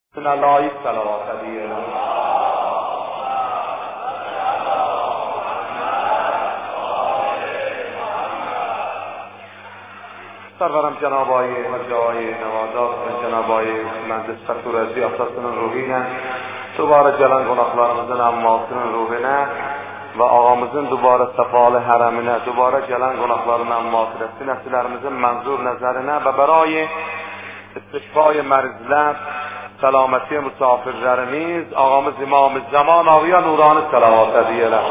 لایک صلوات علیه. سرورم جناب آقای حاج آقای نوادات و جناب آقای مهندس فتور عزیز افسرتون روحینه دوباره جلن گناهlarımızın ammasının ruhine ve ağamızın دوباره sefale haremine دوباره جلن günahlarının mağfireti nefslerimizin منظور نظرine ve برای استشفای مریضler سلامتی مسافرlerimiz ağamız امام zaman ağıya nurani salavat ediyorlar.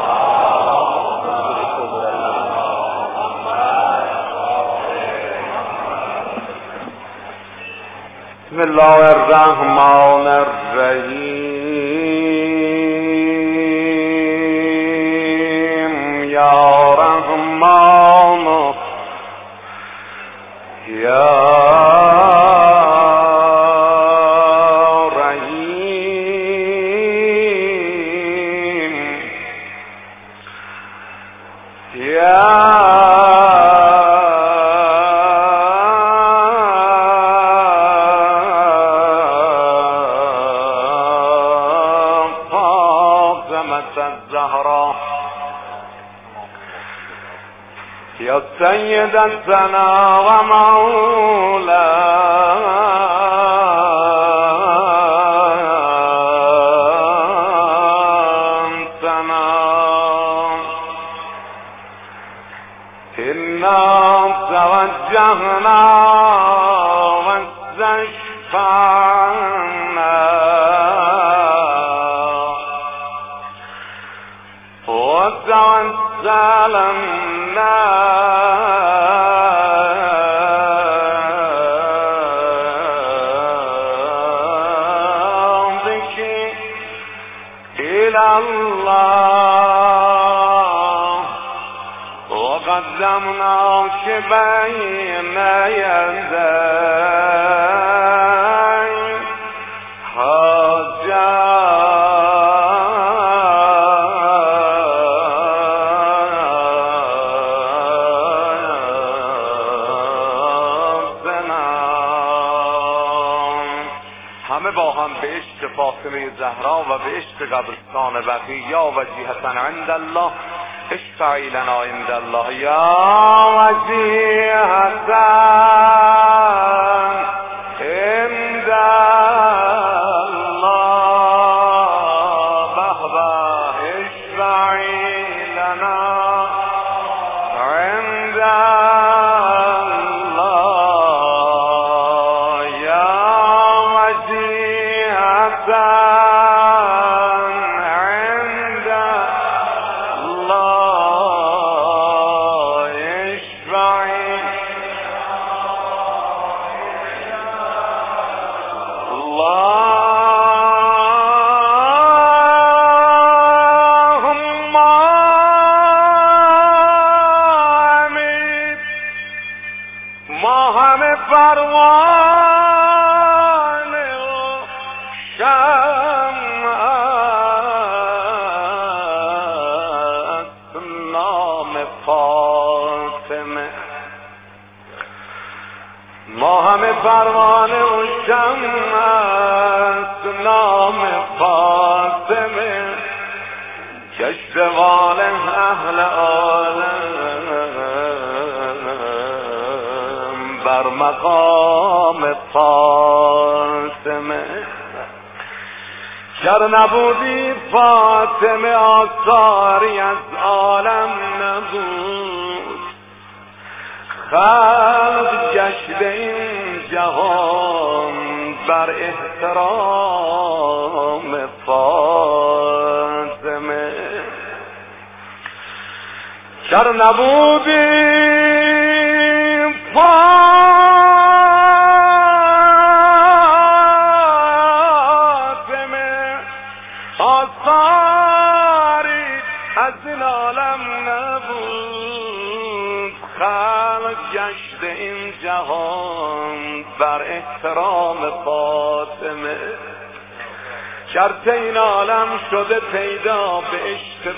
Bismillahirrahmanirrahim. Ya Rahman Ya سيدتنا ومولاتنا إنا توجهنا واستشفعنا وتوسلنا وقدمناك بين يدي حاجاتنا همه با هم به عشق فاطمه زهرا و به عشق قبرستان بقیع وجیهة عند الله اشفعی لنا عند الله یا وجیهة عند الله بهبه اشفعی لنا عند الله یا وجیهة پروانه و شمع است نام فاطمه کشتوال اهل عالم بر مقام فاطمه گر نبودی فاطمه آثاری از عالم نبود خلق گشته این جهان بر احترام فاطمه گر نبودی فاطمه آثاری از این عالم نبود خلق گشته این جهان بر احترام فاطمه شرط این عالم شده پیدا به عشق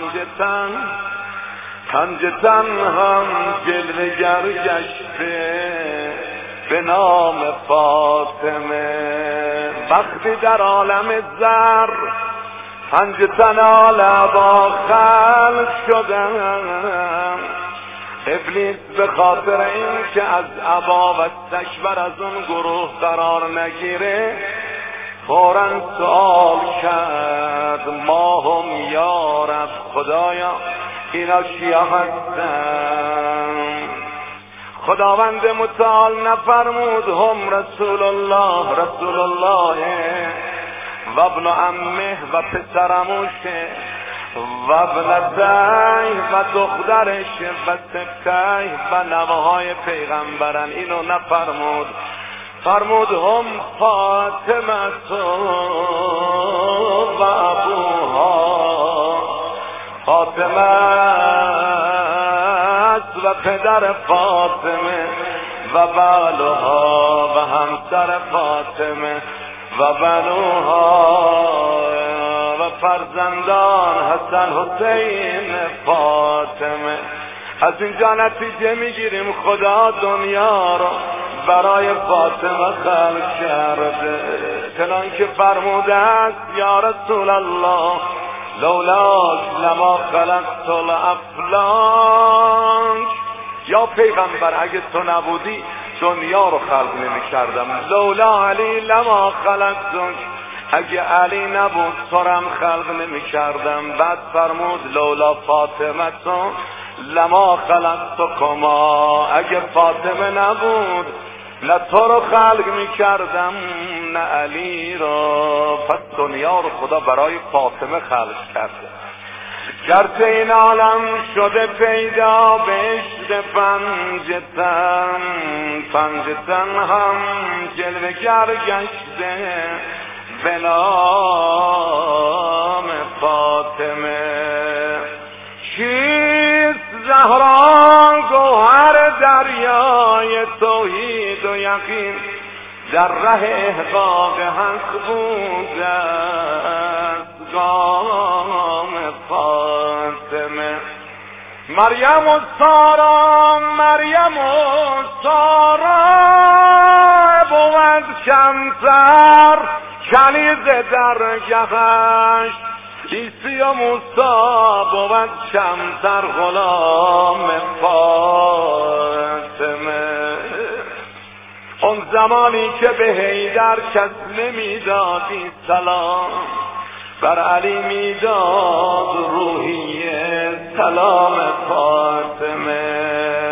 پنجتن هم جلوگر گشته به نام فاطمه وقتی در عالم زر پنجتن آلا با خلق شدم، ابلیس به خاطر این که از ابا و استکبر از اون گروه قرار نگیره فوراً سوال کرد ما هم یا رب، خدایا اینا چیا هستن؟ خداوند متعال نفرمود هم رسول الله، رسول الله و ابن عمه و پسرموشه و ابنتای و دخترش و سبتای و نوهای پیغمبرن. اینو نفرمود، فرمود هم فاطمه و ابوها، فاطمه و پدر فاطمه و بالوها و همسر فاطمه و بنوها و فرزندان حسن حسین فاطمه. از اینجا نتیجه میگیریم خدا دنیا رو برای فاطمه خلق کرده، چنان که فرموده است یا رسول الله لولاک لما خلقت الافلاک، یا پیغمبر اگه تو نبودی دنیا رو خلق نمی کردم. لولا علی لما خلقتک، اگه علی نبود تو رم خلق نمی کردم. بعد فرمود لولا فاطمه تو لما خلقتکما، اگه فاطمه نبود نه تو رو خلق می کردم نه علی رو. پس دنیا رو خدا برای فاطمه خلق کرده. گرچه این عالم شده پیدا به عشق پنجتن، پنجتن هم جلوه گر گشته به نام فاطمه. چیست زهرا گوهر دریای توحید و یقین، در ره احقاق حق بوده است گام فاطمه. مریم و سارا، مریم و سارا بود کمتر کنیز در گهش، عیسی و موسی بود کمتر غلام فاطمه. اون زمانی که به حیدر کس نمیدادی سلام، بر علی میداد روحیه سلام فاطمه.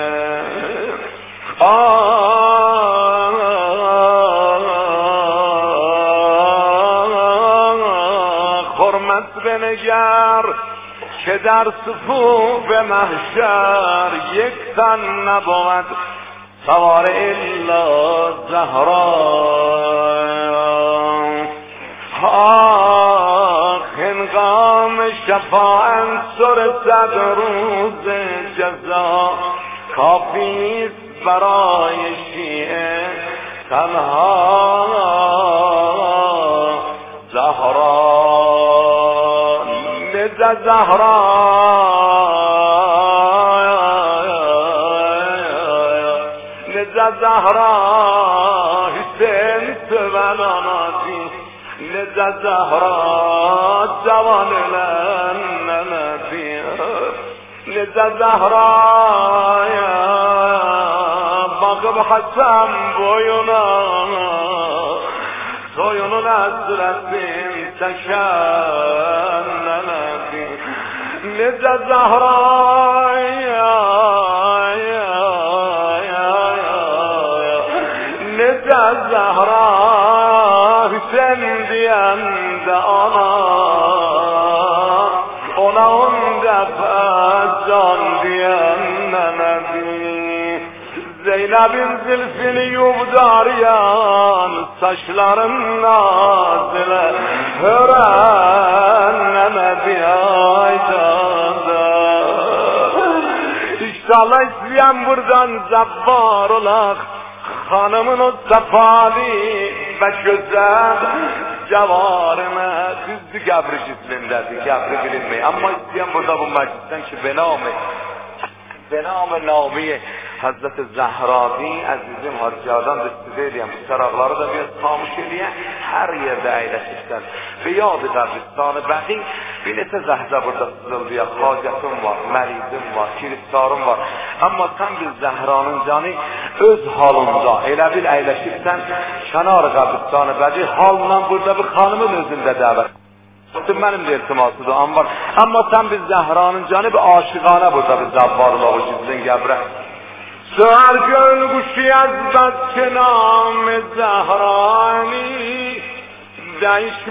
خرمت بنگر که در صفوف محشر یک تن نبود سوار الا زهرا. هنگام شفاعت سرصد روز جزا، کافیست برای شیعه تنها زهرا. نزد زهرا زهرا حسین سبناناتی، نزد زهرا جوان لنناتی، نزد زهرا باقب حسن بویونا سویونو نزرتیم تشنناتی، نزد زهرا زهرا حسین دیند ona اون دفعه جان دیند نبی. Zeynep'in zülfünü yuvdaryan, saçların nazile öğrenmedi aydanda. İnşallah isteyen buradan zabbar olak, hanımın o sefali ve güzel cevarına. Siz de gabri cislimlerdi, gabri bilinmeyi. Ama isteyen burada bu meclisten ki bename namiye Hazret Zahravi azizim haccadan istifadə edən bu çaraqları da biraz xamuş edən hər yerdə əyləşirsən. Və yad qəbristan-ı bəqi bir neçə zəhzə burada sızıldıya, hacətim var, məridim var, kiriftarım var. Amma sən bir Zəhranın canı öz halında elə bil əyləşirsən kənar qəbristan-ı bəqi halla burada bir xanımın özündə dəvət. Mənim də iltimasıdır anvar. Amma sən bir Zəhranın canı bir aşıqanə burada bir zəvvarlığı gizlin qəbrə. سرگل گوشی از بچ نام زهرانی دیش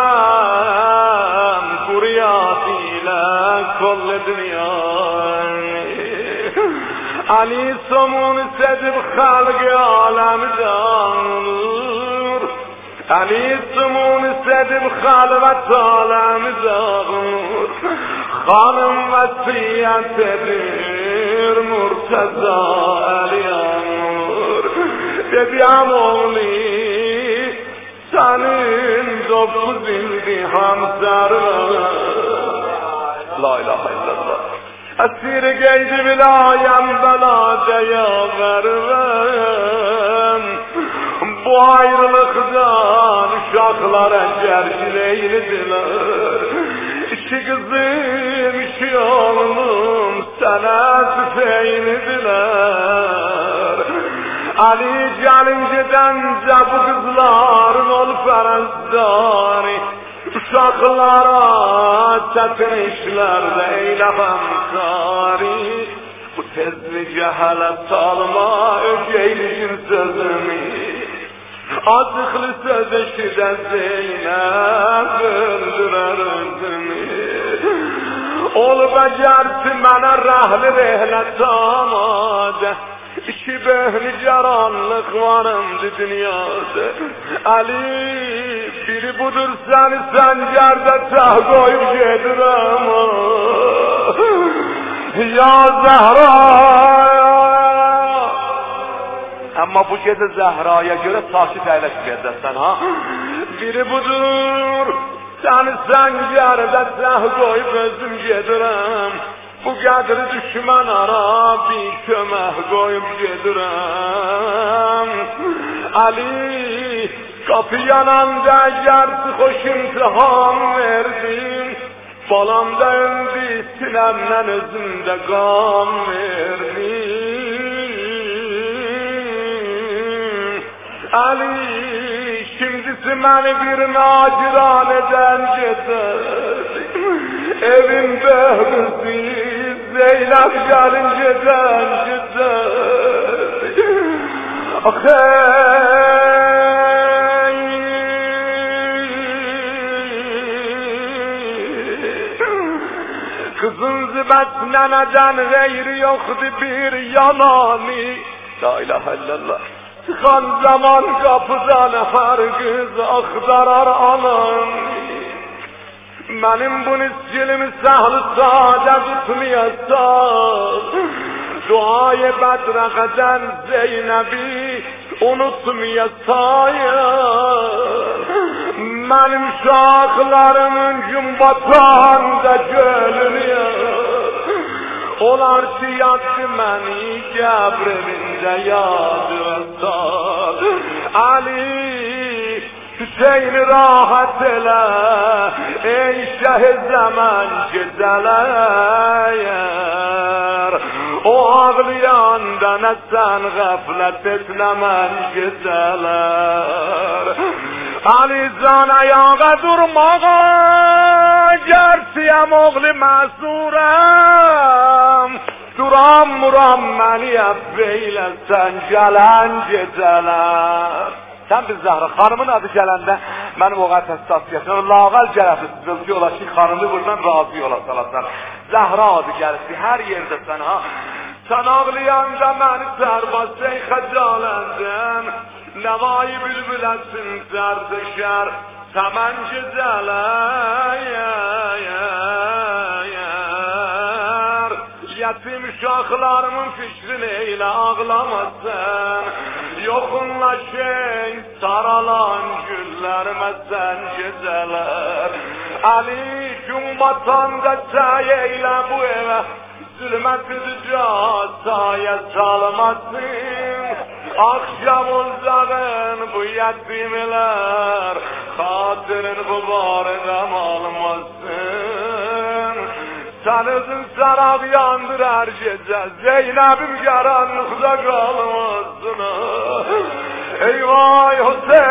مرم گریادیله کل دنیا علی سمون صدب خلق عالم دار علی سمون صدب خلوت عالم دار خانم وسیعت مرتضی علی امور dediyem oğli senin dokuz ildi hamzarına la ilahe illallah esir geydi bilayem belaceye vermem bu ayrılıktan uşaklara gerçileylidiler İşi kızım işi oğlum sana tüfeğinidiler Ali Calinceden bu kızların ol ferezdari uşaklara çetin işlerde eyle hamkari bu tezli cehalet salma ögeylisin sözümü azıklı söz eşiden Zeynep öldürer özümü ol becersin bana rahli rehlet amade İki behli caranlık varımdı dünyada Ali biri budur seni sencerde tah koyup yedirem Ya Zahra Ama bu gece Zahra'ya göre sakit eyleşmeyeceksin ha Biri budur seni sencerde tah koyup özüm yedirem Bu qədri düşmən ara bir kömək qoyub gedirəm Ali qapı yananda gərsi xoş imtihan verdin Balamda öldü sinəmdən özümdə qan verdin Ali şimdisi məni bir naciranədən getirdi Evim behbüzü Zeynep gelinceden cidden Kızın zibetleneden gayri yoktu bir yanani La ilahe illallah Çıkan zaman kapıdan her kız aktarar anan Benim bu niscilimi sahlı sade tutmayasam Duayı bedrekeden Zeynep'i unutmayasayım Benim şahlarımın cümbatan da gölünü Onlar ki yattı beni qəbrində yadırsal Ali Hüseyin rahat elə Ey şəh zaman güzələr O ağlayanda nə sən qəflət etləmən güzələr Ali can ayağa durmağa Gərsiyəm oğlu məzurəm Duram muram məni əbbeyləsən gələn gecələr Sen biz Zahra, hanımın adı gələndə mənim o qədər təsdiqatı lağal gələsi sızıltı ola ki, hanımı buradan razı yola salasın. Zahra adı gəlisi, hər yerdə sən ha. Sən ağlayanda məni sərbaz şeyxə caləndən, nəvayı bülbüləsin sərdəşər, səmən güzələyər. Yetim uşaqlarımın fikrini elə ağlamasın. Yoxunlaşın saralan güllərmə sən gecələr Ali gün batanda səy eylə bu evə zulmeti casaya salmasın. Akşam olacağın bu yetimler hatırın bu barına almasın. Sen özün sarab yandır her gece, Zeynep'im karanlıkta kalmasın. Eyvah Hüseyin.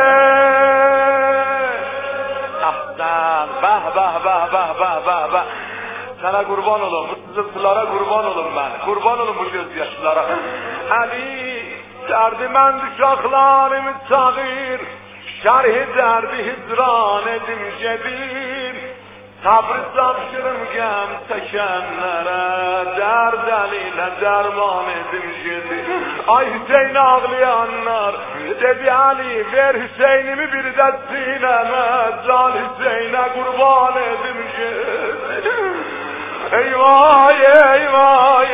Ahsen, bah bah bah bah bah bah bah. Sana kurban olun, bu sızıntılara kurban olun ben. Kurban olun bu gözyaşlara. Ali, derdimen düşaklarımı çağır, şerhi derdi hidran edim cedir. Sabrı sapşırım gem çekenlere, derd eline derman edim cedir. Ay Hüseyin ağlayanlar, dedi Ali ver Hüseyin'imi bir de sineme, can Hüseyin'e kurban edim cedir. Eyvah eyvah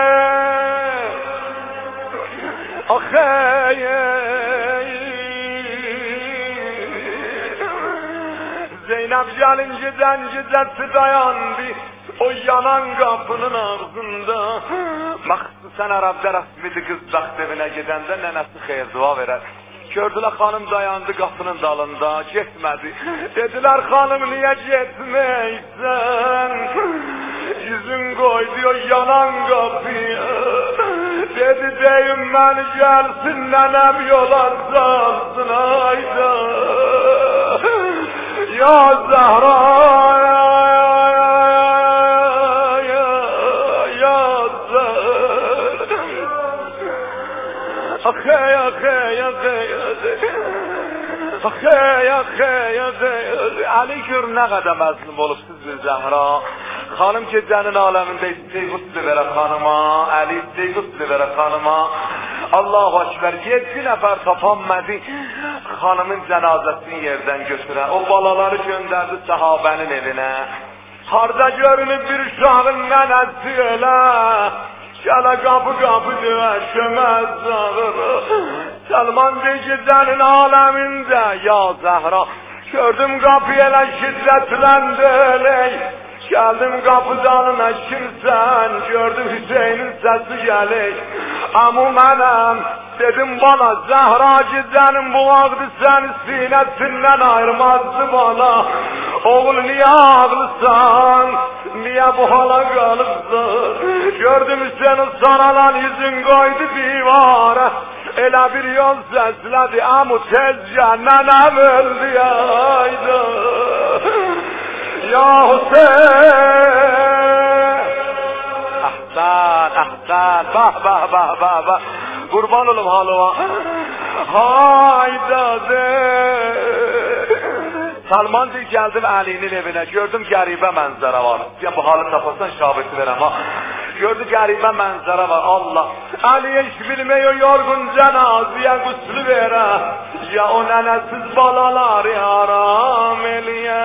ahey Zeynep gelinceden ciddeti dayandı o yanan kapının ağzında. Maksusen Arap'da rasmidi kız evine gidende nenesi hayır dua verer. Gördüler hanım dayandı kapının dalında, gitmedi. Dediler hanım niye gitmeysen? Yüzün koydu o yanan kapıya. Dedi deyim ben gelsin nenem yola salsın hayda. Ya Zahra ya Zahra. Akey akey akey akey akey akey. Ali gör ne kadar məzlum olub siz Zahra. Hanım gecenin aleminde isteği guslu vere hanıma, Ali isteği guslu vere hanıma. Allahu Ekber, 7 nefer tapanmadı hanımın cenazesini yerden götüren. O balaları gönderdi sahabenin evine. Harda görünüp bir uşağın nenesi öyle. Şöyle kapı kapı döşemez zahır. Salman gecenin aleminde ya Zahra. Gördüm kapıyı ele şiddetlendi. Geldim kapıdan kimsen, gördüm Hüseyin'in sesi gelir. Amu mənim, dedim bana Zahra gecenin bu vakti seni sinesinden ayırmazdı bana. Oğul niye ağlısan, niye bu hala kalıpsın? Gördüm Hüseyin'in saralan yüzün koydu divara. Elə bir yol seslədi, amu tezca nenem öldü yaydı. Ya Hüseyin. Ahsan, ahsan, bah bah bah bah bah. Kurban olum halıma. Hayda de. Salman deyil geldim Ali'nin evine. Gördüm garibə mənzərə var. Ya bu halı tapasan şabeti verəm ha. Gördü garibə mənzərə var. Allah. Ali'ye iş bilmeyo yorgun cenaziye guslu vere. Ya o nenesiz balaları haram eliye.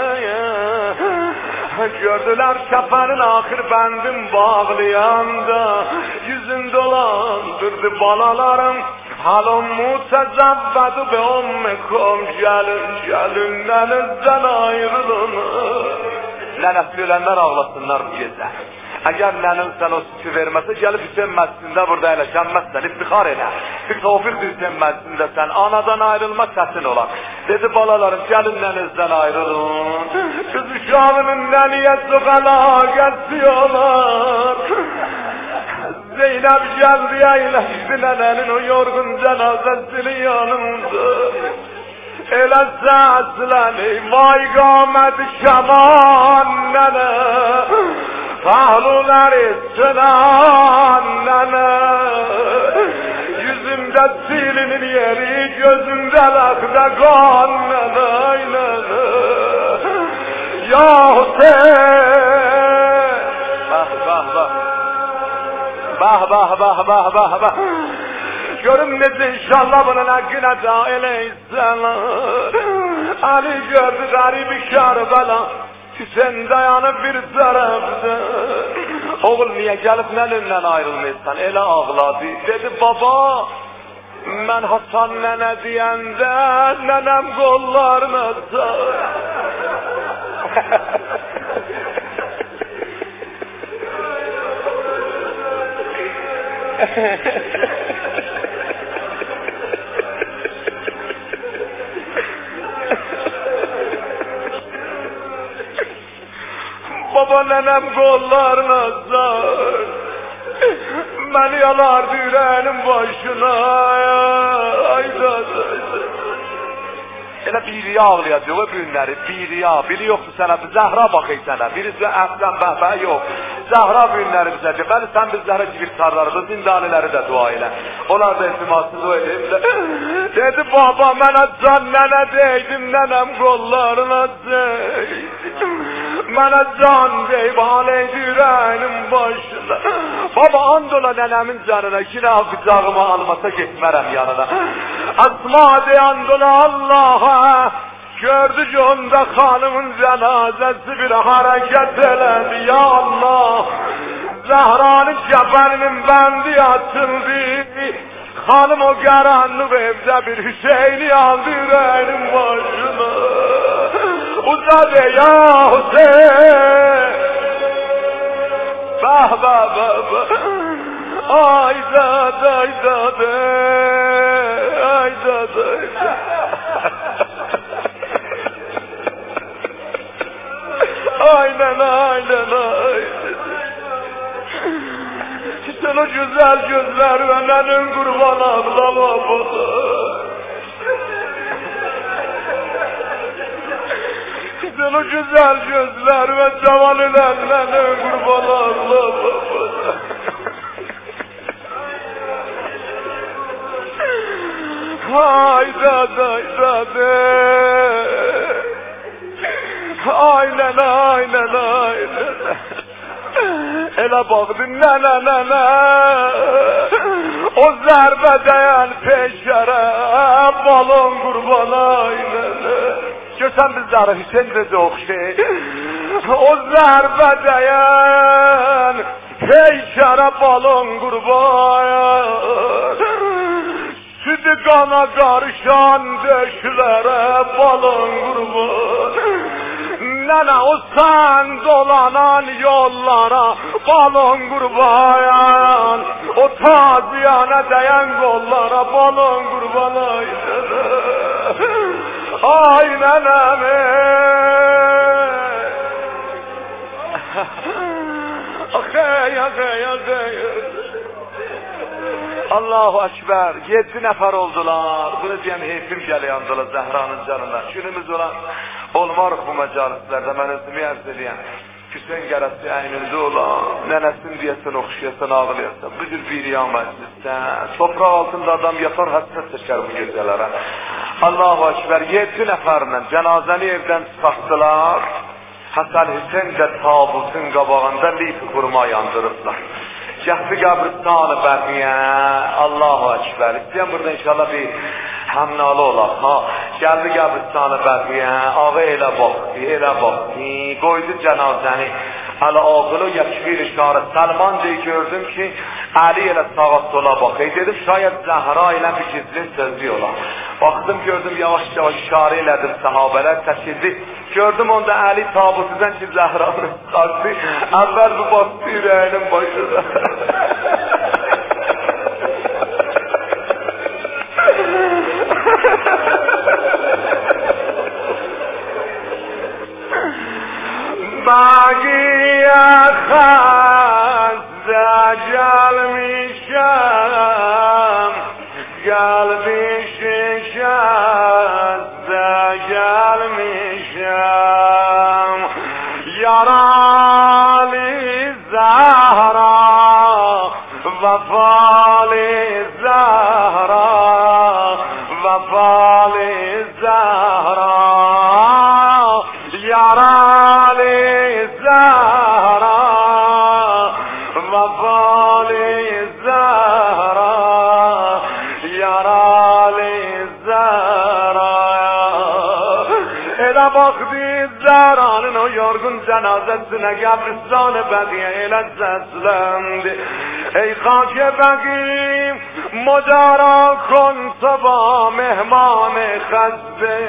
Gördüler kefenin ahir bendim bağlayanda. Yüzün dolandırdı balalarım. Halon mutezavvedu be ummekum. Gelin nenizden ayrılın. Nenesi ölenler ağlasınlar bu gece. Eğer nenin sen o sütü vermese gelip Hüseyin mescidinde burada eleşenmezsen, iftihar ele. Bir tevfik Hüseyin mescidinde sen anadan ayrılmak kesin olan. Dedi balalarım gelin nenizden ayrılın. Kız uşağının neniye sokala geçiyorlar. Zeynep geldi eyleşti nenenin o yorgun cenazesini yanımda. Elə səsləni vay qaməd şaman nənə. Pahlular etsinən nənə. Yüzümdə silinin yeri, gözümdə laqda qan nənə nənə. Ya Hüseyin. Bah bah bah. Bah bah bah bah bah bah. Görüm necə inşallah bunun haqqına dail eylələr. Ali gördü qaribi Kərbəla. Hüseyin dayanıb bir tərəfdə. Oğul niyə gəlib nənimlə ayrılmayırsan? Elə ağladı. Dedi baba, mən Hasan nənə deyəndə nənəm qollarına sar. Baba nenem kollarına sar, beni yalar yüreğinin başına. Elə biri ağlayacaq o günləri, biri yoxdur sənə, Zəhra baxay sənə, birisi əflən bəhbə yox, Zəhra günləri bizə ki, bəli sən bizlərə girtarlarımız, zindaniləri də dua elə. Onlar da ehtimalsız o edib, dedi baba mənə can nənə deydim, nənəm qollarına deydim, mənə can deyib aleydi ürəyinin başına. Baba and ola nənəmin canına, yine qucağıma almasa getmərəm yanına. Asma deyand ola Allah'a, gördü ki onda hanımın cenazesi bir hareket elədi. Ya Allah, Zehra'nın kefeninin bendi atıldı. Hanım o karanlık evde bir Hüseyin'i aldı yüreğinin başına. Uzadı ya Hüseyin. Bah bah bah bah. Ay dada ay dada. Ay dada ay dada. Aynen aynen aynen. Sen o güzel gözler ve nenin kurban ağlama bana. Sen o güzel gözler ve cavan nenin kurban ağlama bana. Ay dada ay dada. Aynen aynen aynen. Elə baxdın nənə nənə. O zərbə dəyən peşərə balon qurban aynen. Görsən bizləri Hüseyin necə oxşay. O zərbə dəyən peşərə balon qurban. Südü qana qarışan döşlərə balon qurban. Nənə o sən dolanan yollara balon qurban. O taziyana dəyən qollara balon qurban aynen. Ay nənəm Axey axey axey. Allahu Ekber, 7 nəfər oldular. Bunu deyəm heyfim gəliyandılar Zəhranın canına. Günümüz olan olmarıq bu məcalislərdə, mən özümü ərz edəyəm. Hüseyin qərəsi əynində olan, nənəsin deyəsən, oxşayasan, ağlayasan, bu cür bir yan məclisdən, topraq altında adam yapar, həssət çəkər bu gecələrə. Allahu Ekber, 7 nəfərlə cənazəni evdən çıxartdılar. Həsən Hüseyin də tabutun qabağında lif qurma yandırıblar. Gəxti qəbristanı bəqiyə, Allahu Ekber. İstəyəm burada inşallah bir həmnalı olaq. Gəldi qəbristanı bəqiyə, ağa elə baxdı, qoydu cənazəni. Hələ ağılı yəkbir işarə, Səlman deyi gördüm ki, Əli elə sağa sola baxır. Dedim, şayət Zəhra ilə bir gizli sözlü ola. Baxdım, gördüm, yavaş yavaş işarə elədim, səhabələr çəkildi. Gördüm onda Əli tabutudan ki, Zəhranı çıxartdı. Əvvəl bu bastı ürəyinin başına. Bagiye xəzdə gəlmişəm, qəlbi şikəstə gəlmişəm, yaralı Zəhra, vəfalı Zəhra, vəfalı Zəhra, yaralı Zəhra, vəfalı Zəhra, yaralı Zəhra. Elə baxdı Zəhranın o yorgun cənazəsinə, qəbristanı bəqiyə elə səsləndi. Ey خاک بقیم مدارا کن صبا مهمان خسته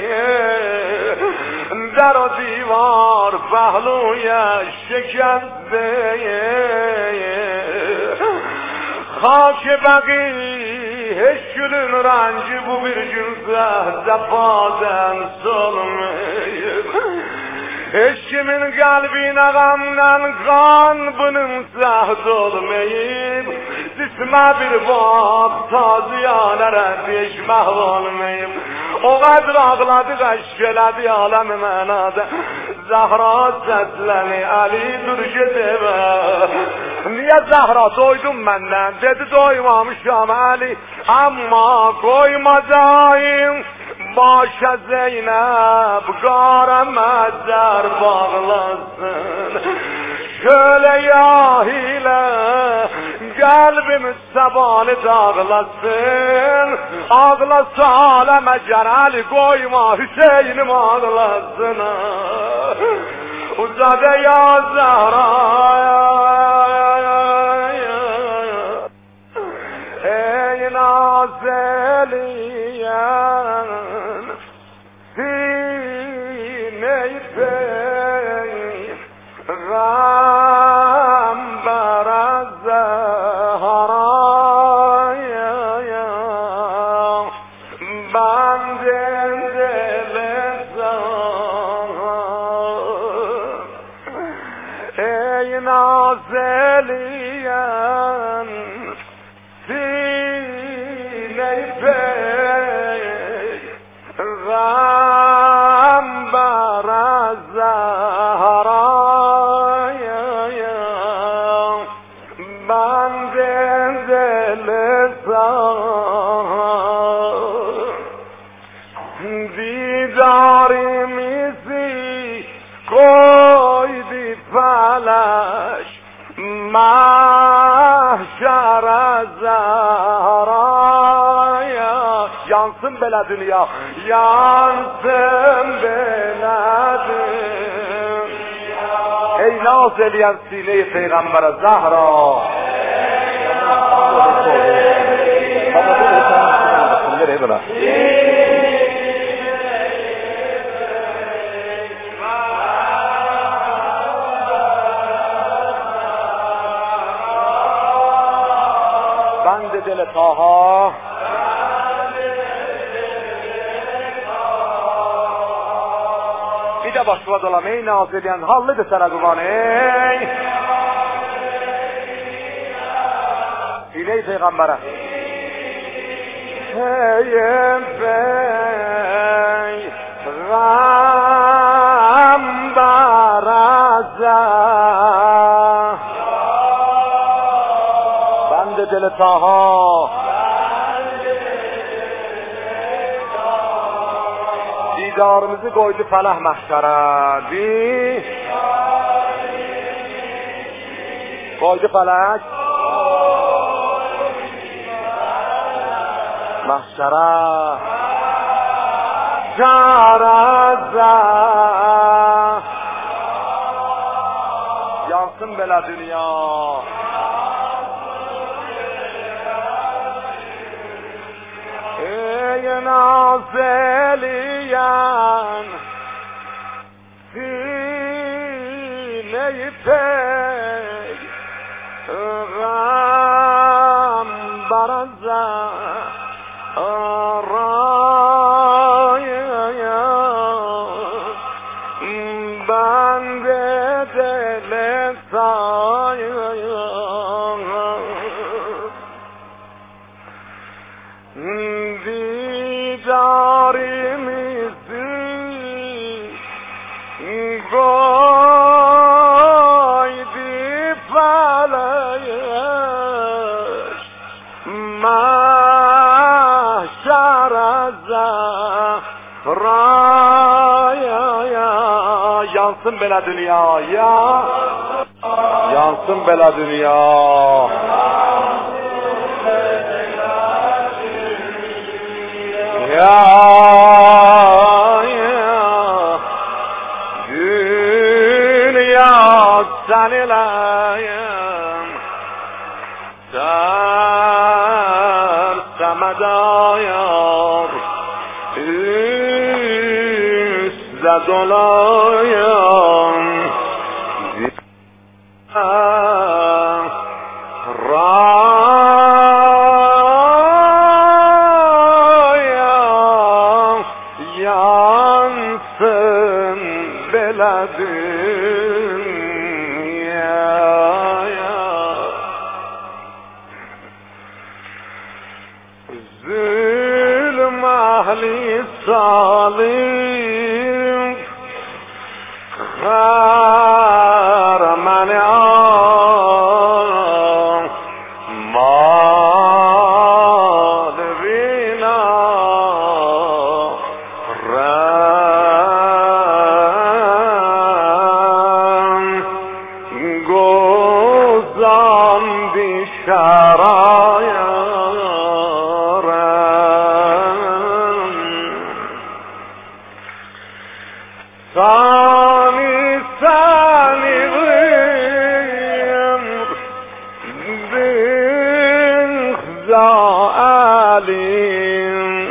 در و دیوار پهلویش شکسته خاک بقی هشکلün رنجی bu bir günse zefaden solmayıp eşkimin kalbine gamdan kan bununsa dolmayıp cisme bir vakt taziyanere peşmeh olmayıp o kadar ağladı kaşkeledi alem menada Zahra sesleni Ali dur gideve niye Zahra doydum benden dedi doymamışam Ali ama koymadayım başa Zeynep garamezler bağlasın şöyle yahiyle kalbim sebanı dağlasın ağlasa aleme Celal koyma Hüseyin'im ağlasın uzadı ya Zahra ey nazeliyen sine-i peygamber Zehra'ya benden dilesan ey nazeliyen sine-i peygamber Zehra'ya benden dilesan didarimizi koydu felaş mahşere Zehra'ya yansın bela dünya yansın bela dünya ey naz eleyen sine-i Peygamber Zahra بند دل طاها bir de başladı olam ey naziliyen hallıdır sana kurban ey İley peygambere ey peygamber bende deli taha didarımızı koydu felah mahşere koydu felak mahşere caraza yansın bela dünya ey nazeliyen sine-i peygamber Zehra'ya bende dilesan didarimizi koydu felaş mahşere Zehra'ya yansın bela dünya ya yansın bela dünya ya dünya senileyim sen semedayar üstte dolayım Ra بلدنيا ظلم أهل الصالح خار من مال بنا رم گوزان بی ثاني بخزالين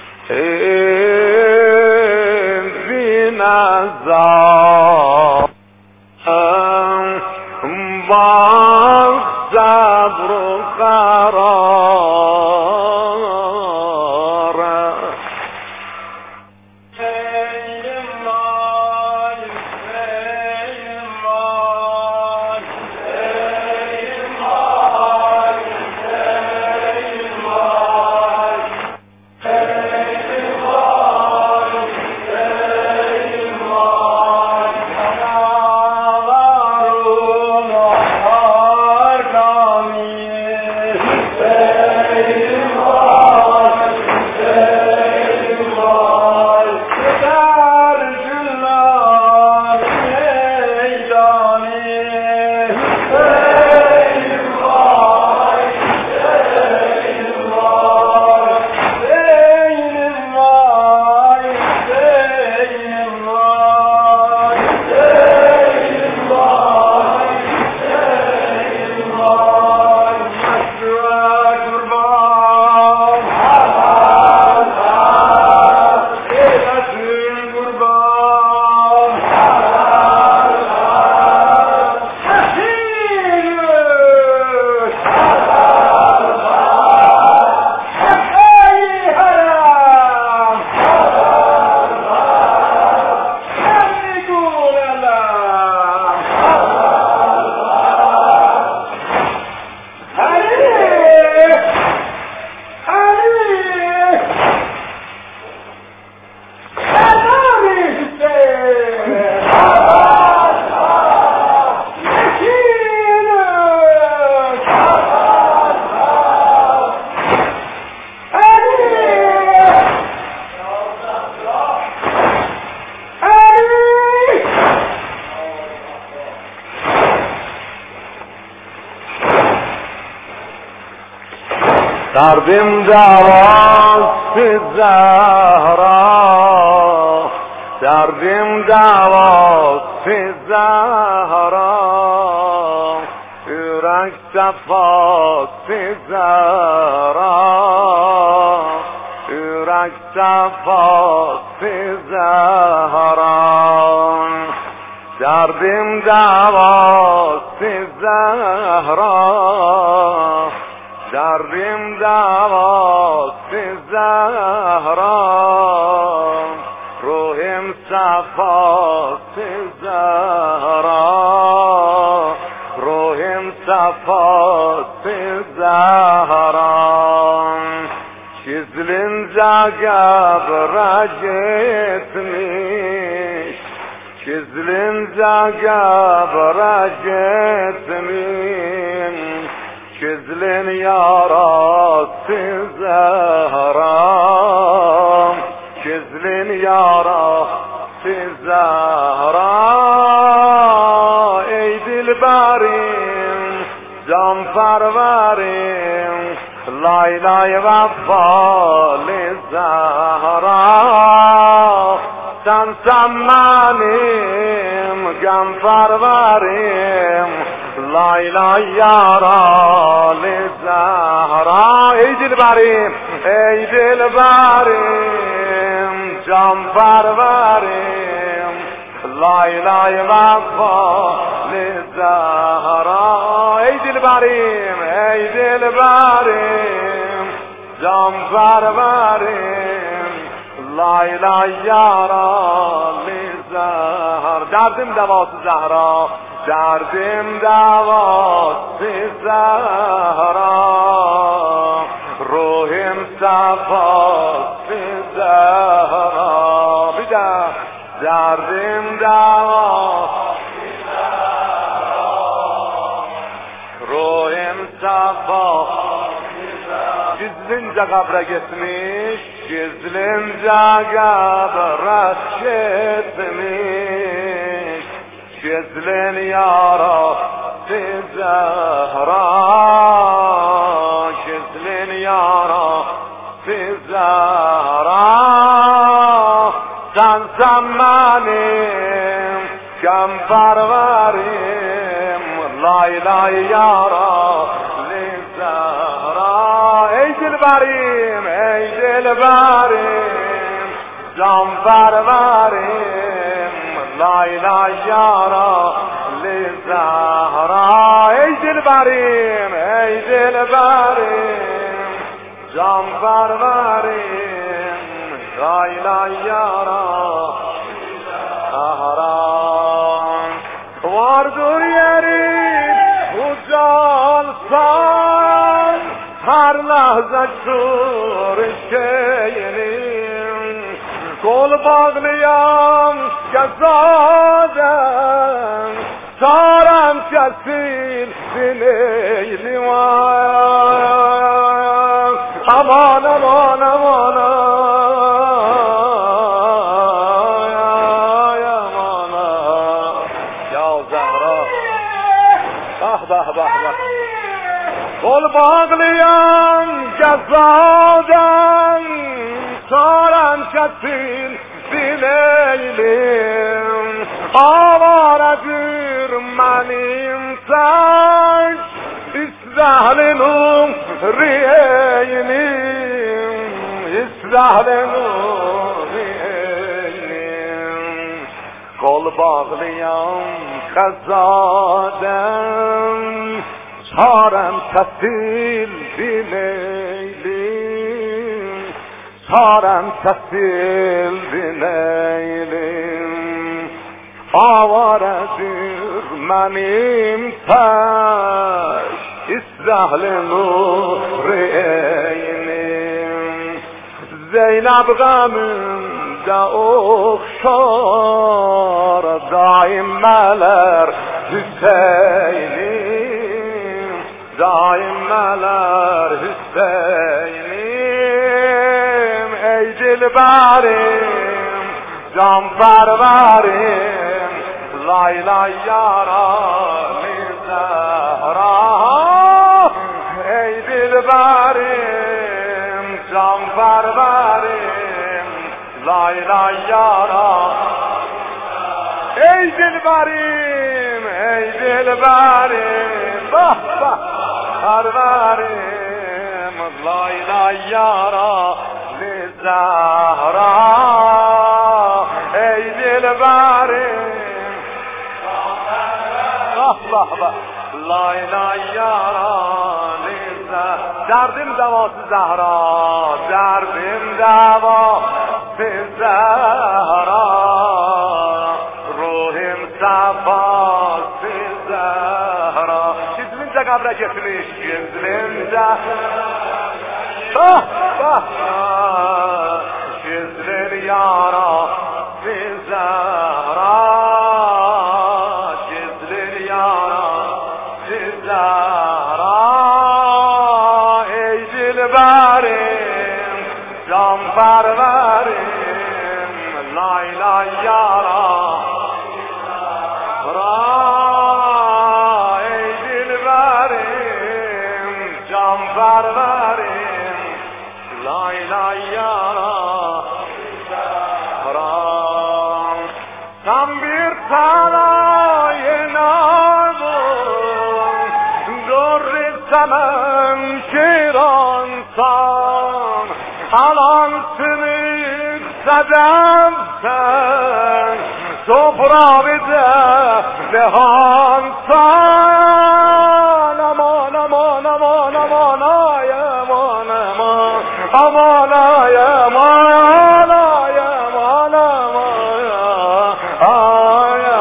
بنظام صبر قرار کردیم دعوات زهرا کردیم دعوات زهرا یورک صفات زهرا یورک صفات زهرا کردیم دعوات زهرا کردیم دعوات زهرا روحیم صفات زهرا روحیم صفات زهرا چیزلین زگب رجتمیش چیزلین زگب رجتمیش چیزلین یارات زهرا چیزلین یارات زهرا ای دلبریم جان پروریم لایلای وفال زهرا سن سمانیم گم پروریم لایلای یارال زهرا ای دلبریم جان پروریم لایلای وفال زهرا ای دلبریم جان پروریم لایلای یارال زهرا دردم دواس زهرا، دردم دواس زهرا، روحم صفاست زهرا. بیدم دردم دواس روحم صفاست gizlince kabre gitmiş, gizlince kabre gitmiş, gizlin yara Zehra, gizlin yara Zehra. Sen benim gam parverim, lay lay yara ey dilberim, ey dilberim, can perverim, lay lay yara li Zehra. Ey dilberim, ey dilberim, can perverim, lay lay yara Zehra. Vardır yerin ucalsan, her lahza şeyinin, kol bağlayan gezaden, saran kesil dineylim. Aman aman aman aman ya Zehra. Bah bah bah bah. Kol bağlayan gezadan, saran kesil dileylim. Avaredir benim sen, İsrail'in riyeynim, İsrail'in riyeynim. Kol bağlayan gezadan, saran kesil dileylim, saran kesil dileylim. Avaredir benim taş, İsrail'in reynim. Zeynep gamında okşar daimmeler Hüseyin'im, daimmeler Hüseyin'im. Ey dilberim, can perverim, lay lay yara li Zehra. Ey dilberim, can perverim, lay lay yara. Ey dilberim, ey dilberim, bah bah perverim, lay lay yara li Zehra. Ey dilberim, bah bah bah, lay lay yara li Zehra. Derdim davası Zehra, derdim davası Zehra, ruhim safası Zehra. Gizlince kabre gitmiş, gizlince bah bah gizlin yara Zehra, gizlin yara Zehra. Ey dilberim, can perverim, lay lay yara Zehra. Ey dilberim, can perverim, lay lay yara Zehra. Sen bir sarayın ağzın, dur istemem kiransan, alansını sedemsen, toprağı bize dehansan. Aman aman aman aman ay aman aman, aman ay aman ay aman aman ay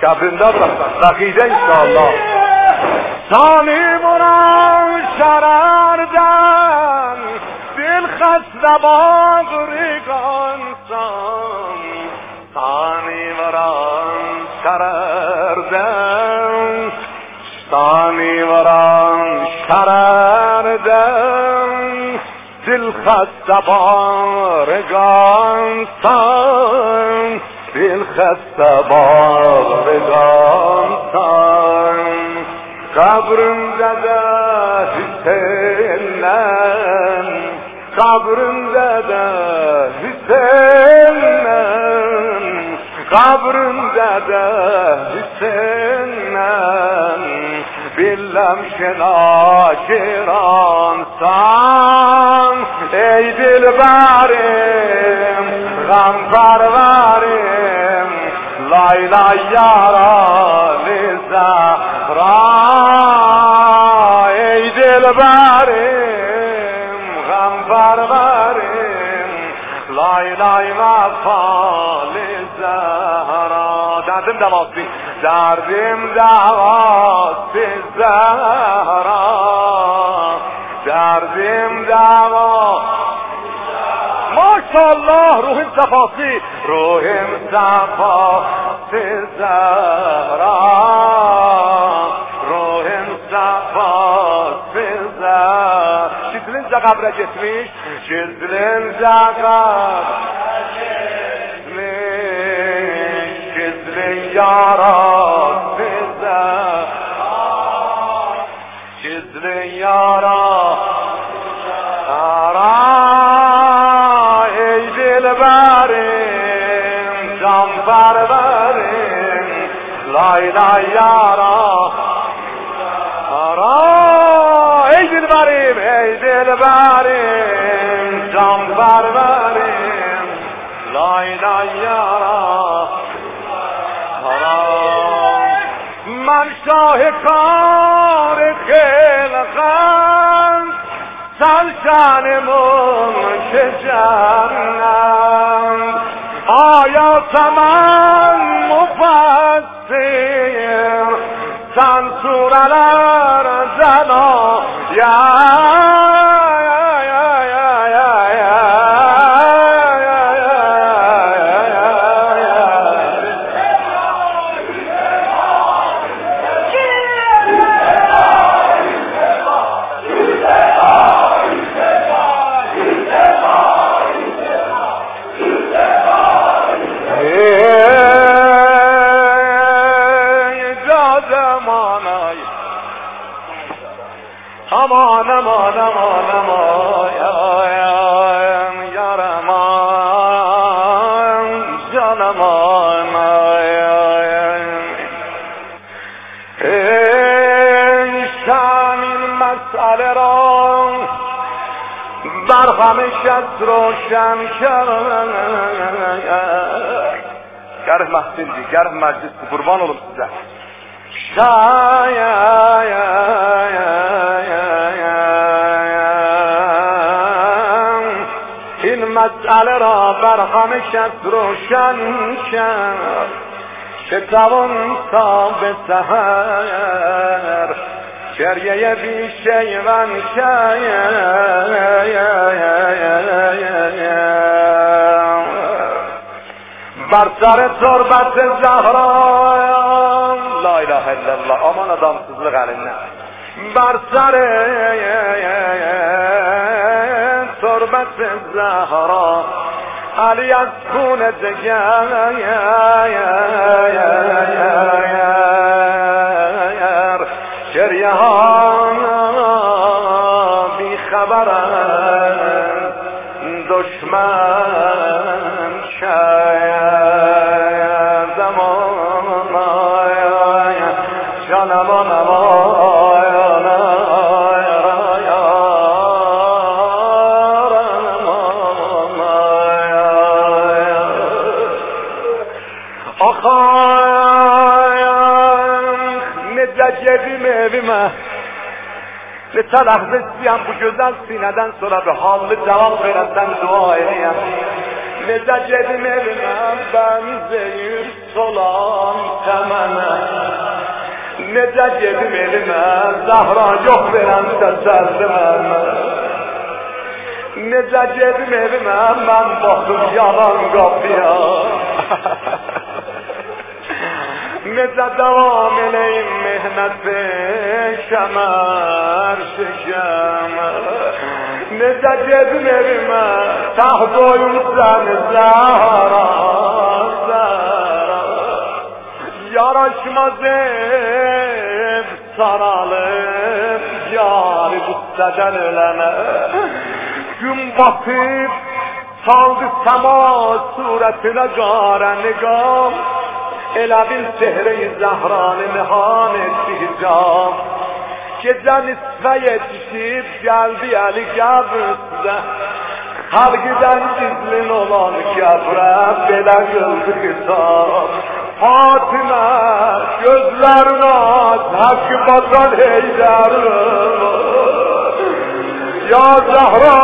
قبرنده بقیده انشاءالله ثانی بران شرردن دل خسته باغریگان سان ثانی بران شرردن ثانی بران شرردن دل خسته باغریگان سان دل خسته باغریگان سان قبرنده ده Hüseyin'den kabrinde de Hüseyin'den kabrinde de Hüseyin'den bilmem şenakiransan ey dilberim gamperverim layla yaralı Zahra ey dilberim gamperverim layla mafali Zahra derdim devası derdim devası Zahra derdim devası maşallah ruhim safası ruhim safası Zahra ruhim safası Zahra Şizlince kabre gitmiş Şizlince kabre gitmiş Şizlin yarası Zahra Şizlin yarası ey dilberim canperverim layla yara ara ey dilberim canperverim layla yara ara من شاهکار خلقم سلطنمون که جنم آیات من مفسر سن سورلر زنا aman aman aman aman yaram canım şamin مسئله را بر همیشه روشن کرد گرم محسندی گرم مجلس قربان olum size این مسئله را بر همیشه روشن کرد که توان تا به سحر گریه بی شیون بر سر تربت زهرا لا اله الا الله aman adamsızlık elinden بر سر تربت زهرا علی از خون جگر گریه ها بی خبرند دشمن کردم جانم evime lütfen lehzesiyem bu güzel sineden sonra bir hallı cevap veretten dua edeyim Necə gedim evimə bənzəyir solan təmənə. Necə gedim evimə Zahra yox verən təsəlli mənə. Necə gedim evimə mən baxım yalan qapıya. Necə davam eləyim mehnət peşəmər şəkəmə. Necə gedim evimə taxt oyun səni Zahra Zahra. Yaraşmaz ev saralıb yari qüssədən ölənə. Gün batıb saldı səma surətinə qarə niqam. Elə bil sehre-i Zahranı nihan etdi hicab. Gecə nisfə yetişib gəldi Əli qəbrüzdə. Xalqidən gizlin olan qəbrə belə qıldı xitab. Fatimə gözlərinə haqqı batan Heydərəm. Ya Zahra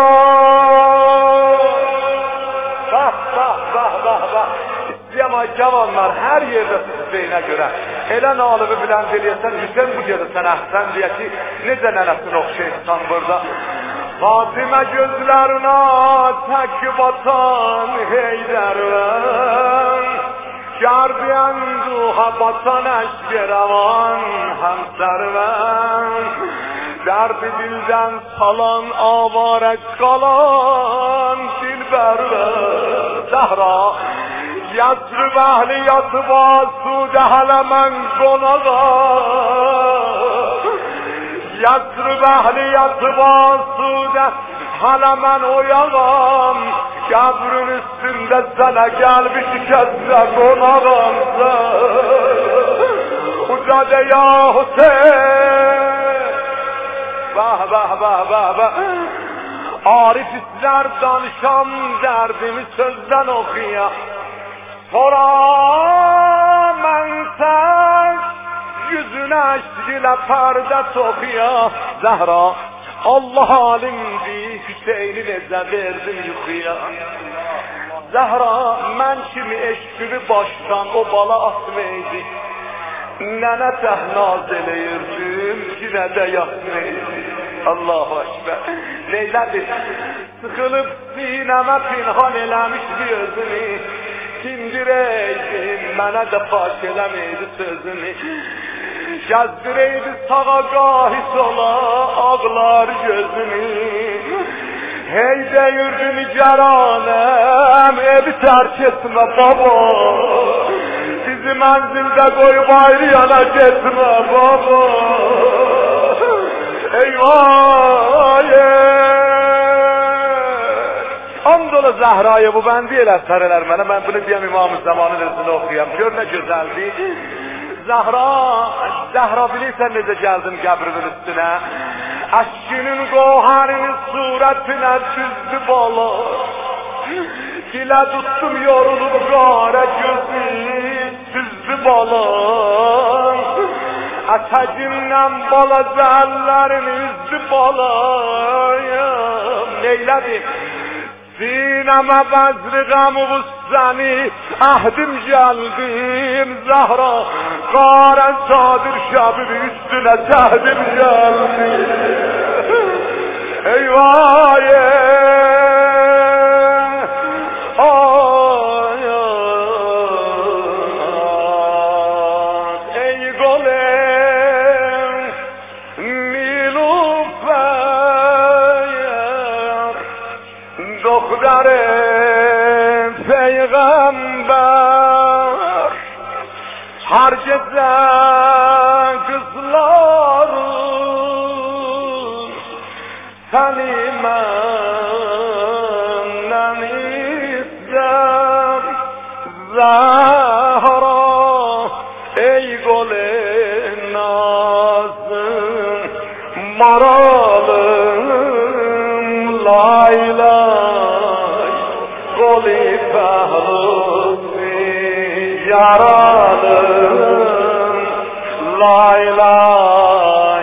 Cəma cavanlar hər yerdə sizləyinə görə elə nalıbı bilən eləyəsən Hüseyin bu gecə sən əhsən deyə ki necə nənəsini oxşayırsan burada. Fatimə gözlərinə tək batan Heydərəm. Gardiyənduha batan əşgərəvan həmsərvən. Dərdi dildən salan avara qalan dilbərvən. Zahra Yasrib əhli yatıb asudə hələ mən qonağam. Yasrib əhli yatıb asudə hələ mən oyağam. Qəbrin üstündə sənə gəlbi şikəstə qonağam. Ucadə ya Hüseyin. Bəh bəh bəh bəh bəh. Arif izlər danışam dərdimi sözdən oxuya. Sonra mən sən yüzünə eşkilə pərdə toxuya. Zəhra Allah alimdir Hüseyni necə verdim yuxuya. Zəhra mən kimi eşkili başdan o bala atmaydı. Nənə təhnaz eləyirdim yine də yatmaydı. Allahu Ekber. Neylədir? Sıxılıb sinəmə pinhan eləmişdi özünü. Kindireydim mənə də faş eləmeydi sözünü. Gəzdireydi sağa qahis ola ağlar gözünü. Hey deyirdi nigaranəm evi tərk etmə baba. Bizi mənzildə qoyub ayrı yana getmə baba. Eyvah Andola Zahra'ya bu ben değil əsərlər mənə. Mən bunu deyəm İmam-ı Zamanın özünü oxuyam. Gör nə gözəldir. Zahra bilirsən necə gəldim qəbrinin üstünə. Əşkinin qoharinin surətinə düzdü bala. Dilə tuttum yorulub qara gözü düzdü bala. Ətəcindən bala zəhəllərini üzdü balayım. Neylədir? Sinəmə bəzri qəmu səni əhdim gəldim Zahra. Qarən sadir şəbib üstünə cəhdim gəldim. Eyvah ey golem Nilüfer دختر peygamber her gece kızların seni menden ister Zahra ey gole nazım maralım laylay goli pehlusi yaralım laylay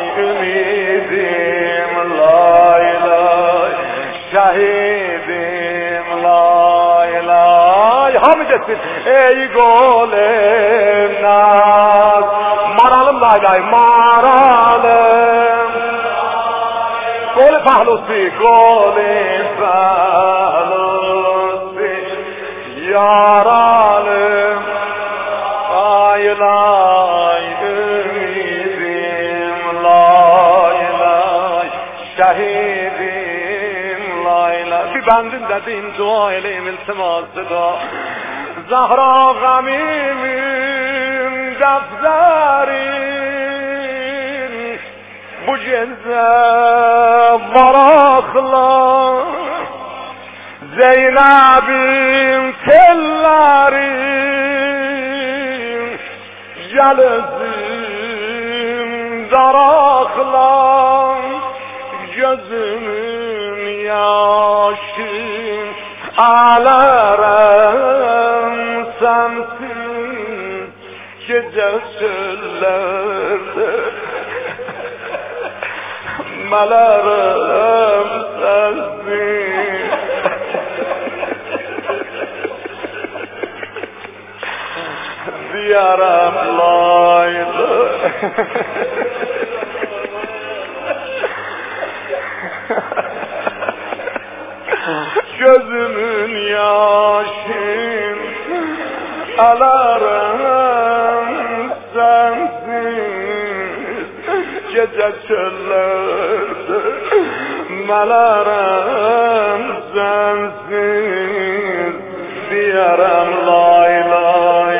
ümidim laylay şehidim lay Hamı desin. Ey golem naz. Maralım laylay maralım. Gol pahlusi golem pahlusi. Yaralım. Lay lay ümidim. Lay lay şehidim. Lay lay. Bir bendim dedim dua eleyim iltiması da. Zahra gamimin defterin bu ceze varakla Zeynep'in tellerin gelizim darakla gözümün yaşın ağlarım sensin gece çöllerde melarım sensin diyarım laylı gözümün yaşın alarım sensiz gece çöllerde melarım sensiz diyarım lay lay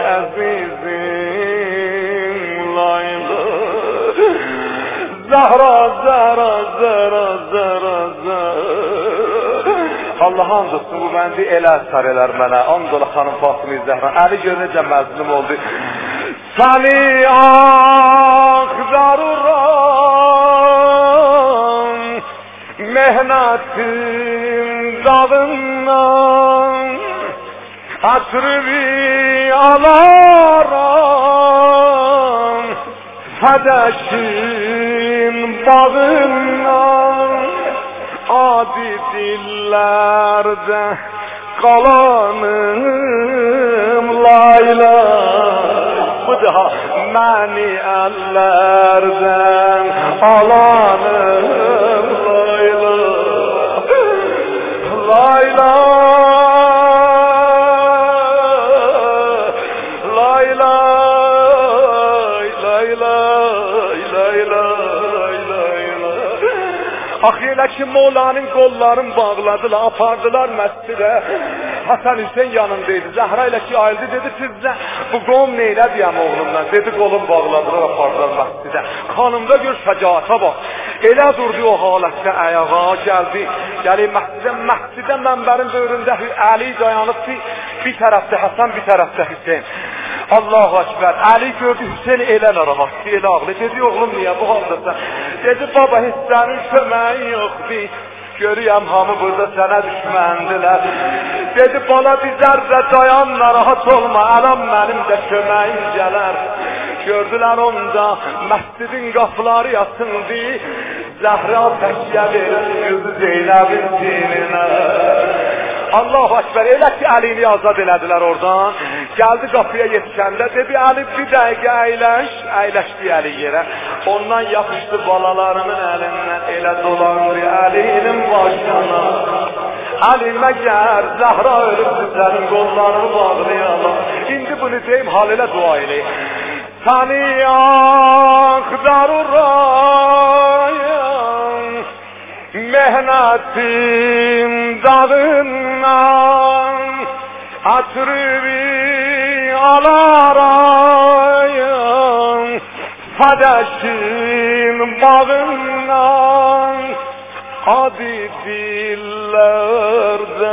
azizim lay lay Zahra zara zara zara zara Allah andolsun bu məndi elə əsər elər mənə. Andola xanım Fatıma Zəhra. Əli gör necə məzlum oldu. Səni axtarıram mehnatin dağından Asrı alaram Fədəşin bağından Adi dillerde kalanım layla Bu daha məni əllərdən alanım layla Layla Layla Layla Layla Axı elə ki Molanın qollarını bağladılar, apardılar məscidə. Hasan Hüseyin yanındaydı. Zəhra ilə ki ayrıldı dedi sizdə bu qom neylə deyəm oğlumdan. Dedi qolum bağladılar, apardılar məscidə. Xanımda gör şəcaata bax. Elə durdu o halətdə ayağa gəldi. Gəlib məscidə mənbərin böyründə Əli dayanıb ki bir tərəfdə Hasan, bir tərəfdə Hüseyin. Allahu Ekber. Ali gördü Hüseyin elə narahat, elə ağlı. Dedi oğlum niyə bu haldasan? Dedi baba hissənin köməyi yoxdur. Görüyəm hamı burada sənə düşməndilər. Dedi bala bir zərrə dayan narahat olma. Ələm mənim də köməyim gələr. Gördülər onda məscidin qapıları yasındı. Zəhra təkyə verir gözü Zeynəbin dininə. Allahu Ekber. Elə ki Əlini azad elədilər oradan. Geldi kapıya yetişəndə dedi Ali bir dəqiqə əyləşdi Əli yerə. Ondan yapışdı balalarımın əlindən elə dolandı Əlinin başına. Əli məgər Zəhra ölüb sənin qollarını bağlayalım. İndi bunu deyim hal elə dua elə. Səni axtarıram mehnatin dağından Asrı alarayım Fədəşin bağından Adi dillerde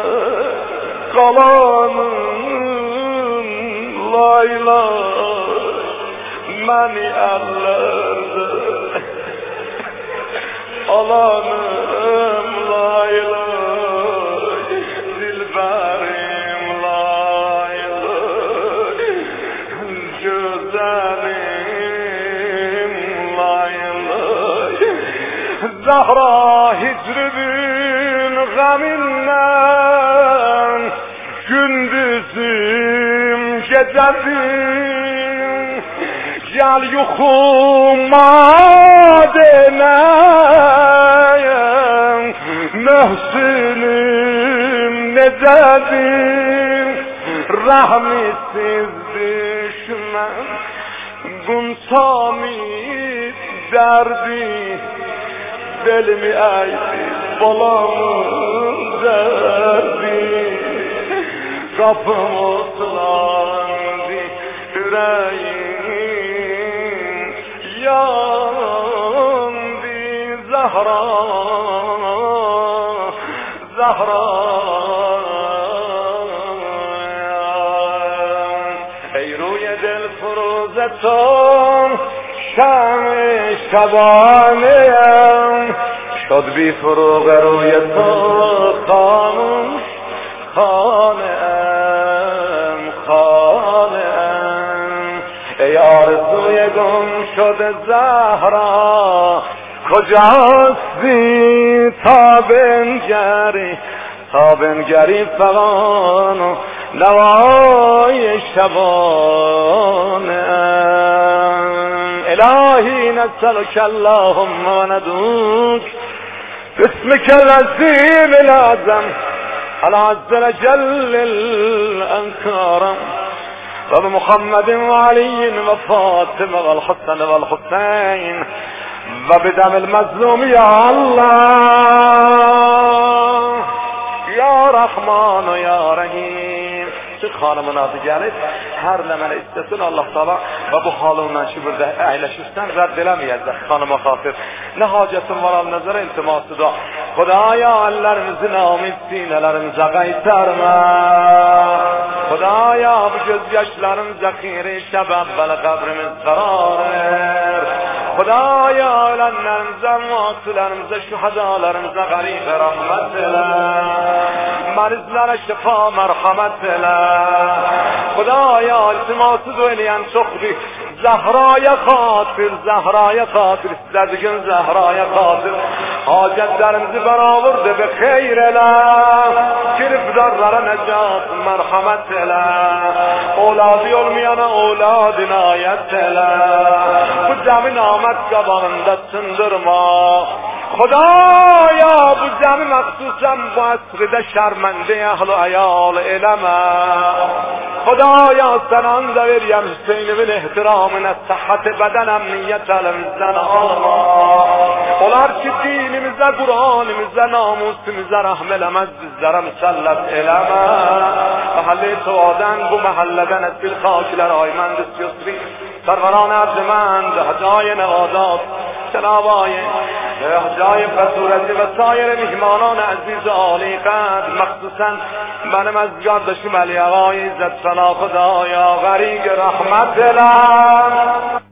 kalanım Layla Məni ellerde alanım Layla Dilberim Layla Güzelim Layla Zahra hicrinin gaminden Gündüzü زدیم جلی و خوماده نیم محسنیم ندادیم رحمی سیز دشمن گنسامی دردی دل می ایدی بالامون دردی kapımı ıslandı yüreğim yandı Zahra Zahra ey روی دل فروزتون شمع شبانه‌ام شد بی فروغ روی تو خاموش خانه‌ام خانه‌ام ای آرزوی گم شده زهرا کجاستی تا بنگری فغان و نوای شبانه‌ام الهی نسألك اللهم و ندعوك باسمك العظیم الأعظم العز وجل الأنكارم وبمحمد وعلي وفاطمة والحسن والحسين وبدم المظلوم يا الله يا رحمن يا رحيم خانمına gelip her lemene istesin Allah Teala ve bu halından şibirde eyleşirsen reddedemeyecek hanıma hasır. Ne hacetin var al nazara iltiması da. Xudaya ellerimizin amid sinelerimize qaytarma. Xudaya bu gözyaşlarım zakiri sebep ve kabrimiz karar ver. Xudaya ölenlerimize, muatlarımıza, şuhadalarımıza garip rahmet ele. Marizlere şifa merhamet ele. خدایا التماس دویلین سخری زهرای خاطر استدگن زهرای خاطر حاجت درمزی برآورده به خیر اله گرفتارlara نجات مرحمت اله اولادی olmayan اولاد عنایت اله bu zemin آمد qabağında sındırma خدایا bu zemin مخصوصا bu asrده şermende اهل و عیال eleme خدایا سنان veriyem Hüseyin'imin ehtiramına sıhhat beden emniyet elimizden alma olar ki dinimize Kur'an'imize namusimize rahmelemez bizlere müsellet eleme mahalle tuaden bu mahalleden esil خاکler aymendis yusri سروران ارجمند هدای نوازات جنابای هدای بصورتی و سایر مهمانان عزیز عالی قدر مخصوصا منم از گردشم علی آقای عزت سنا خدایا غریق رحمت دلم